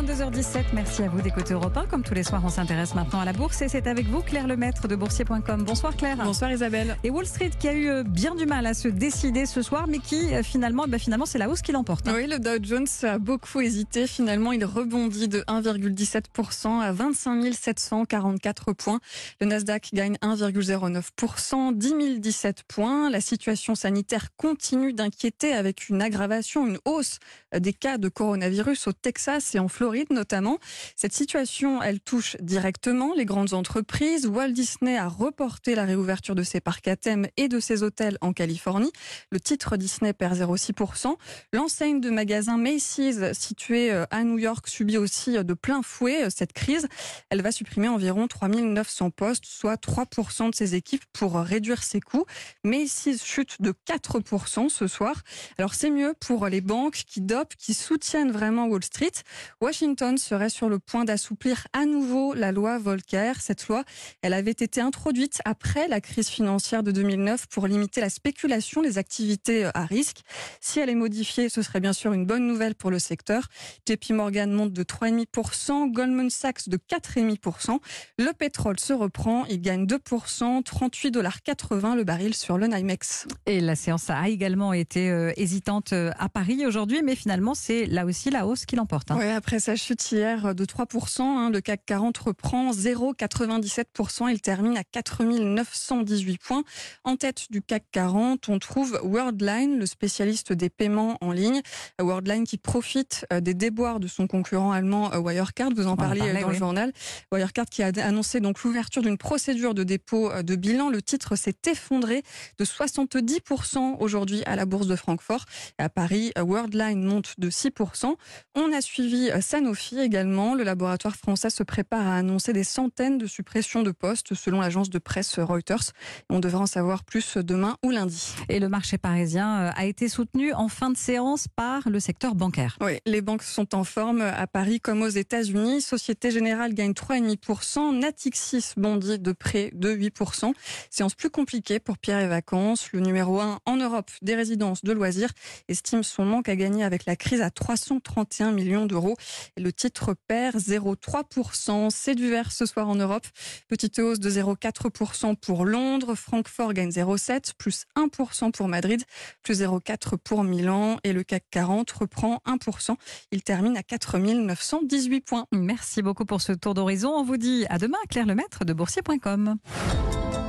22h17, merci à vous d'écouter Europe 1. Comme tous les soirs, on s'intéresse maintenant à la bourse et c'est avec vous Claire Lemaître de boursier.com. Bonsoir Claire. Bonsoir Isabelle. Et Wall Street qui a eu bien du mal à se décider ce soir, mais qui finalement c'est la hausse qui l'emporte. Oui, le Dow Jones a beaucoup hésité. Finalement, il rebondit de 1,17% à 25 744 points. Le Nasdaq gagne 1,09%, 10 017 points. La situation sanitaire continue d'inquiéter avec une aggravation, une hausse des cas de coronavirus au Texas et en Floride notamment. Cette situation, elle touche directement les grandes entreprises. Walt Disney a reporté la réouverture de ses parcs à thème et de ses hôtels en Californie. Le titre Disney perd 0,6%. L'enseigne de magasins Macy's, située à New York, subit aussi de plein fouet cette crise. Elle va supprimer environ 3 900 postes, soit 3% de ses équipes pour réduire ses coûts. Macy's chute de 4% ce soir. Alors c'est mieux pour les banques qui soutiennent vraiment Wall Street. Washington serait sur le point d'assouplir à nouveau la loi Volcker. Cette loi, elle avait été introduite après la crise financière de 2009 pour limiter la spéculation, les activités à risque. Si elle est modifiée, ce serait bien sûr une bonne nouvelle pour le secteur. JP Morgan monte de 3,5%, Goldman Sachs de 4,5%. Le pétrole se reprend, il gagne 2%, 38,80 $ le baril sur le NYMEX. Et la séance a également été hésitante à Paris aujourd'hui, mais finalement c'est là aussi la hausse qui l'emporte. Oui, après sa chute hier de 3%, le CAC 40 reprend 0,97%. Il termine à 4 918 points. En tête du CAC 40, on trouve Worldline, le spécialiste des paiements en ligne. Worldline qui profite des déboires de son concurrent allemand Wirecard. Vous en parliez dans le journal. Wirecard qui a annoncé donc l'ouverture d'une procédure de dépôt de bilan. Le titre s'est effondré de 70% aujourd'hui à la bourse de Francfort. Et à Paris, Worldline monte de 6%. On a suivi Sanofi également. Le laboratoire français se prépare à annoncer des centaines de suppressions de postes selon l'agence de presse Reuters. On devra en savoir plus demain ou lundi. Et le marché parisien a été soutenu en fin de séance par le secteur bancaire. Oui, les banques sont en forme à Paris comme aux États-Unis. Société Générale gagne 3,5%. Natixis bondit de près de 8%. Séance plus compliquée pour Pierre et Vacances. Le numéro 1 en Europe des résidences de loisirs estime son manque à gagner avec la crise à 331 millions d'euros. Et le titre perd 0,3%. C'est du vert ce soir en Europe. Petite hausse de 0,4% pour Londres. Francfort gagne 0,7%, plus 1% pour Madrid, plus 0,4% pour Milan. Et le CAC 40 reprend 1%. Il termine à 4 918 points. Merci beaucoup pour ce tour d'horizon. On vous dit à demain, Claire Lemaître de boursier.com.